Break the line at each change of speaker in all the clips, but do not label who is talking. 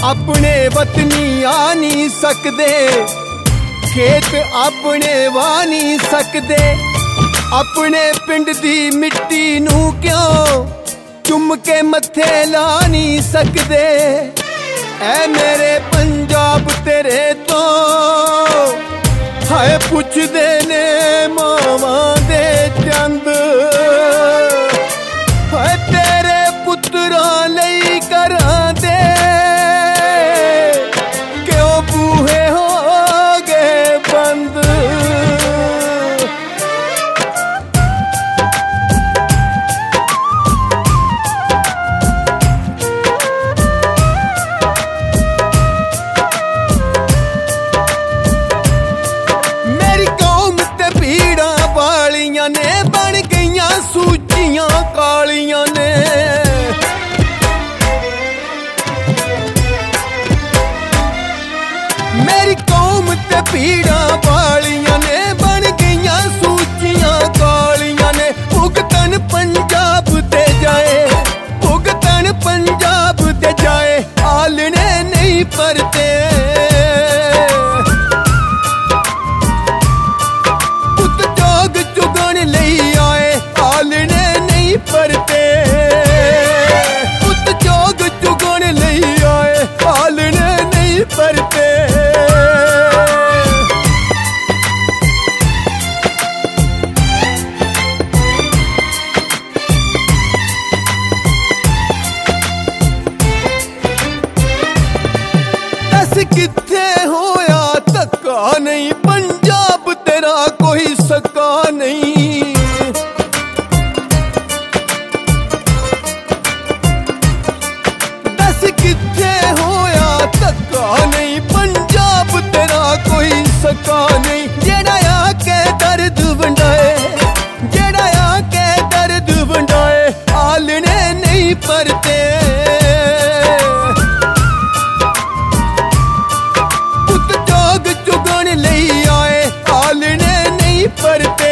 अपने वतनी आ नहीं सकदे, खेत अपने वाह नहीं सकदे। अपने पिंड दी मिट्टी नू क्यों चुम के मत्थे ला नहीं सकदे। ऐ मेरे पंजाब तेरे तो हाय पुछदे ने मावां दे चंद। हाय तेरे पुत्तरां लई करां दे क्यों बूहे हो गए बंद। मेरी कौम ते भीड़ां वालियां ने बन गईयां सूचियां कालियां ने। मेरी कौम ते भीड़ां वालियां ने बन गईयां सूचियां कालियां ने। भुगतन पंजाब ते जाए, भुगतन पंजाब ते जाए, आलने नहीं परते। पुत जोग चुगन लई आए, आलने नहीं परते। पुत जोग चुगन लई आए, आलने नहीं परते। किथे होया धक्का नहीं, पंजाब तेरा कोई सका नहीं। दस किथे होया धक्का नहीं, पंजाब तेरा कोई सका नहीं। जेड़ा आके दर्द वंडाए, जेड़ा आके दर्द वंडाए, आलने नहीं परते। चुगन लई आए, आलने नहीं परते।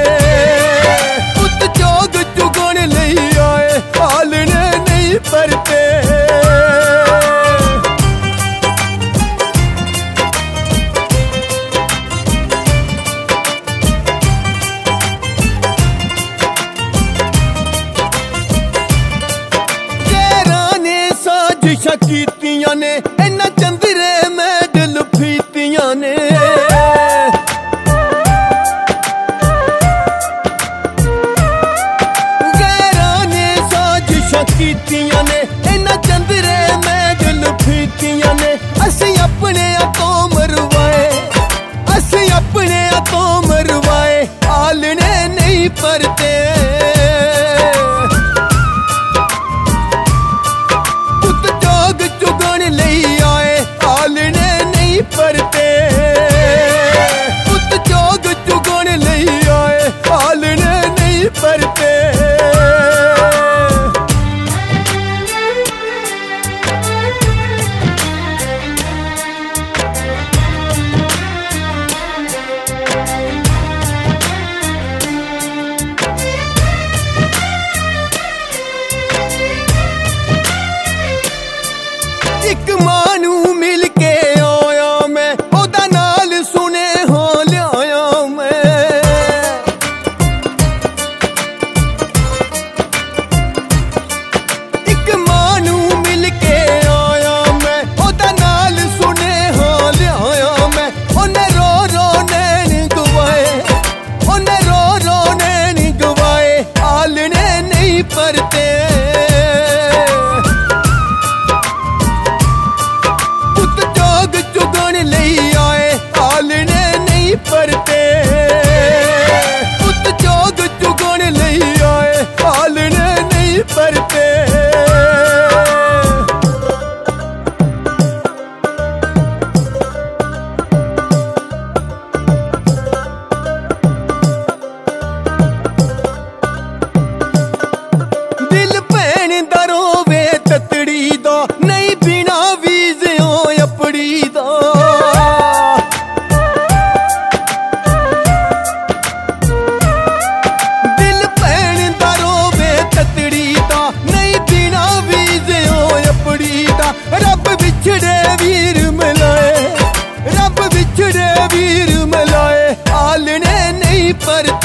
पुत जोग चुगन लई आए, आलने नहीं परते। केरां ने साजिशां कीतियां ने, इन्हां चंदरे मैडल फीतियां ने। गैरां ने साजिशां कीतियां ने, इन्हां चंदरे मैडल फीतियां ने। असीं अपने तो मरवाए, असीं अपने तो मरवाए, आलने नहीं परते। पुत जोग चुगन लई आए, पर